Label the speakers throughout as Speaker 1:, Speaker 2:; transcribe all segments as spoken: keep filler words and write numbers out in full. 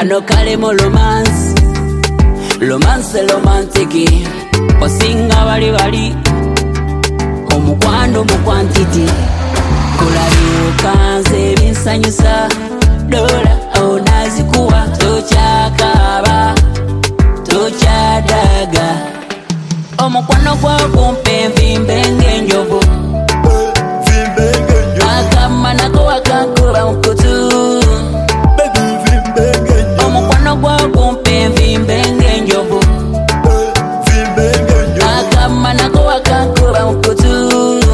Speaker 1: kano kale mo romance, romance romantiki, osinga bali bali, omukwano mukwantiti, kulabyukanze binsanyusa, dola onazikuwa, tokyakaba, tokyadaga, omukwano gwa kumpe nvimbe ng'enjovu, akama nako wakankuba nkutu, omukwano gwa kumpe nvimbe ng'enjovu, akama nako wakankuba nkutu.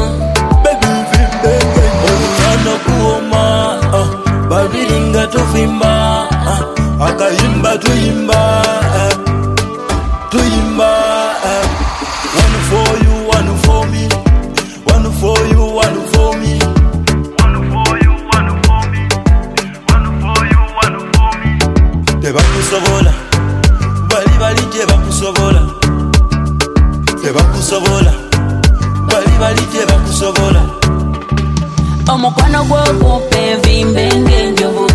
Speaker 2: Omukwano kuoma, babiri nga tuvimba, akayimba tuyimba, tuyimba. One for you, one for me, one for you, one for me, one for you, one for me, one for you, one for me. Tebakusobola, bali bali tebakusobola, tebakusobola, bali bali tebakusobola.
Speaker 1: Omukwano gwo kumpe nvimbe ng'enjovu,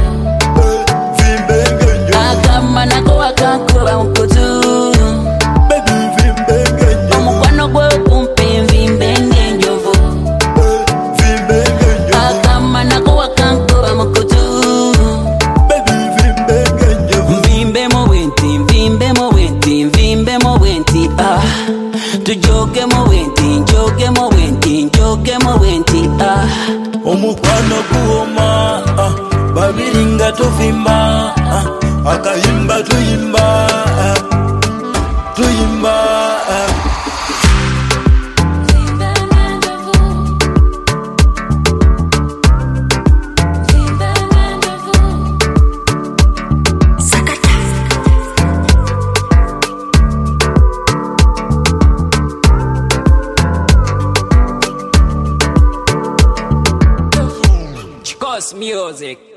Speaker 1: akama nako wakankuba nkutu, omukwano gwo kumpe nvimbe ng'enjovu, akama nako wakankuba nkutu, nvimbe mu bwenti, nvimbe mu bwenti, nvimbe mu bwenti, ah, tujoge mu bwenti, njoge mu bwenti, njoge mu bwenti, ah.
Speaker 2: Omukwano kuoma, babiri nga tuvimba, akayimba tuyimba, tuyimba.
Speaker 1: Chicos music.